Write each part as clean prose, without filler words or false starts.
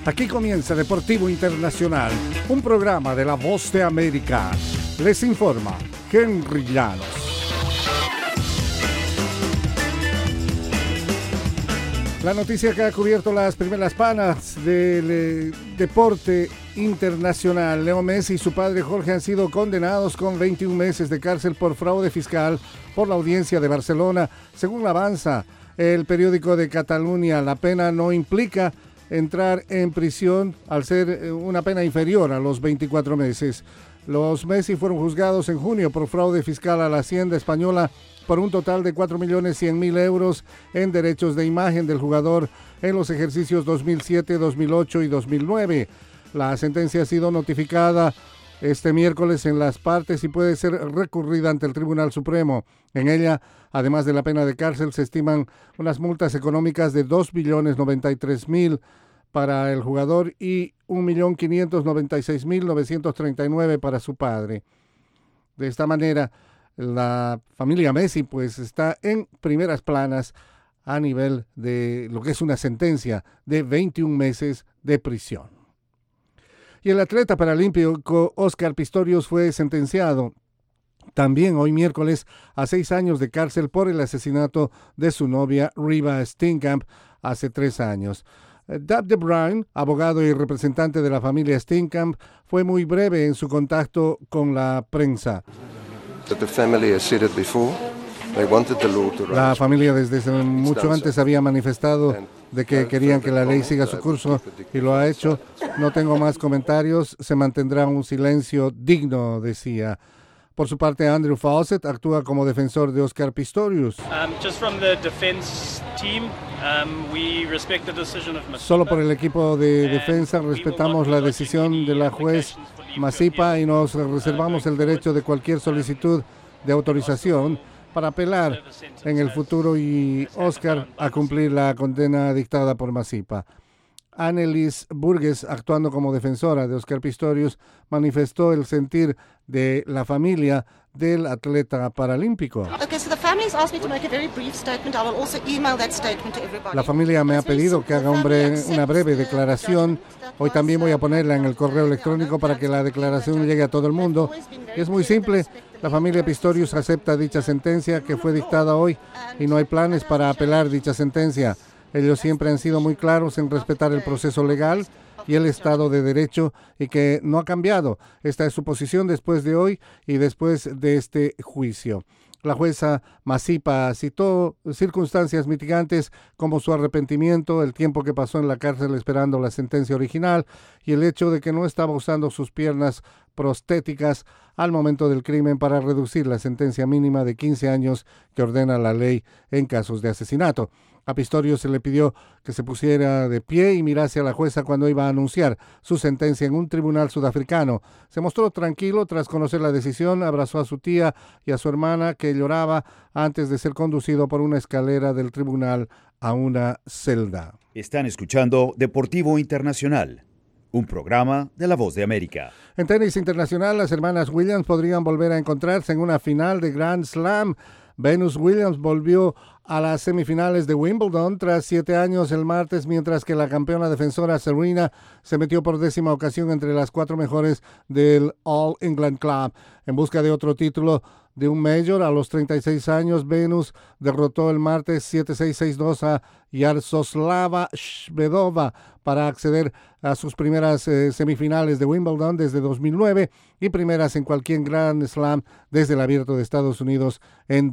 Aquí comienza Deportivo Internacional, un programa de La Voz de América. Les informa Henry Llanos. La noticia que ha cubierto las primeras planas del deporte internacional. Leo Messi y su padre Jorge han sido condenados con 21 meses de cárcel por fraude fiscal por la Audiencia de Barcelona. Según avanza el periódico de Cataluña, la pena no implica entrar en prisión al ser una pena inferior a los 24 meses. Los Messi fueron juzgados en junio por fraude fiscal a la Hacienda española por un total de 4.100.000 euros en derechos de imagen del jugador en los ejercicios 2007, 2008 y 2009. La sentencia ha sido notificada este miércoles en las partes y puede ser recurrida ante el Tribunal Supremo. En ella, además de la pena de cárcel, se estiman unas multas económicas de 2.093.000 para el jugador y 1.596.939 para su padre. De esta manera, la familia Messi pues está en primeras planas a nivel de lo que es una sentencia de 21 meses de prisión. Y el atleta paralímpico Oscar Pistorius fue sentenciado también hoy miércoles a 6 años de cárcel por el asesinato de su novia Reeva Steenkamp hace 3 años. Dave De Bruin, abogado y representante de la familia Steenkamp, fue muy breve en su contacto con la prensa. La familia desde mucho antes había manifestado de que querían que la ley siga su curso y lo ha hecho. No tengo más comentarios, se mantendrá un silencio digno, decía. Por su parte, Andrew Fawcett actúa como defensor de Oscar Pistorius. Solo por el equipo de defensa respetamos la decisión de la juez Masipa y nos reservamos el derecho de cualquier solicitud de autorización para apelar en el futuro y Oscar a cumplir la condena dictada por Masipa. Annelies Burgess, actuando como defensora de Oscar Pistorius, manifestó el sentir de la familia del atleta paralímpico. La familia me ha pedido que haga una breve declaración. Hoy también voy a ponerla en el correo electrónico para que la declaración llegue a todo el mundo. Y es muy simple. La familia Pistorius acepta dicha sentencia que fue dictada hoy y no hay planes para apelar dicha sentencia. Ellos siempre han sido muy claros en respetar el proceso legal y el Estado de Derecho y que no ha cambiado. Esta es su posición después de hoy y después de este juicio. La jueza Masipa citó circunstancias mitigantes como su arrepentimiento, el tiempo que pasó en la cárcel esperando la sentencia original y el hecho de que no estaba usando sus piernas prostéticas al momento del crimen para reducir la sentencia mínima de 15 años que ordena la ley en casos de asesinato. A Pistorius se le pidió que se pusiera de pie y mirase a la jueza cuando iba a anunciar su sentencia en un tribunal sudafricano. Se mostró tranquilo tras conocer la decisión, abrazó a su tía y a su hermana que lloraba antes de ser conducido por una escalera del tribunal a una celda. Están escuchando Deportivo Internacional, un programa de La Voz de América. En tenis internacional, las hermanas Williams podrían volver a encontrarse en una final de Grand Slam. Venus Williams volvió a las semifinales de Wimbledon tras 7 años el martes, mientras que la campeona defensora Serena se metió por 10ª ocasión entre las 4 mejores del All England Club. En busca de otro título de un Major a los 36 años, Venus derrotó el martes 7-6, 6-2 a Yaroslava Shvedova para acceder a sus primeras semifinales de Wimbledon desde 2009 y primeras en cualquier Grand Slam desde el Abierto de Estados Unidos en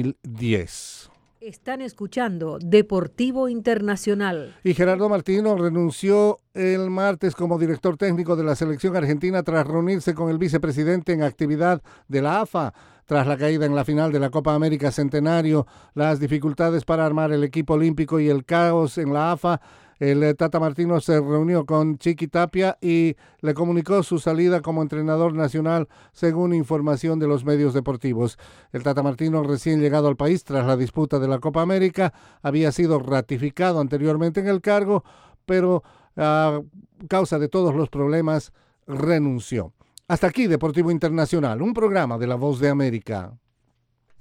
2010. Están escuchando Deportivo Internacional. Y Gerardo Martino renunció el martes como director técnico de la selección argentina tras reunirse con el vicepresidente en actividad de la AFA. Tras la caída en la final de la Copa América Centenario, las dificultades para armar el equipo olímpico y el caos en la AFA, el Tata Martino se reunió con Chiqui Tapia y le comunicó su salida como entrenador nacional, según información de los medios deportivos. El Tata Martino, recién llegado al país tras la disputa de la Copa América, había sido ratificado anteriormente en el cargo, pero a causa de todos los problemas renunció. Hasta aquí Deportivo Internacional, un programa de La Voz de América.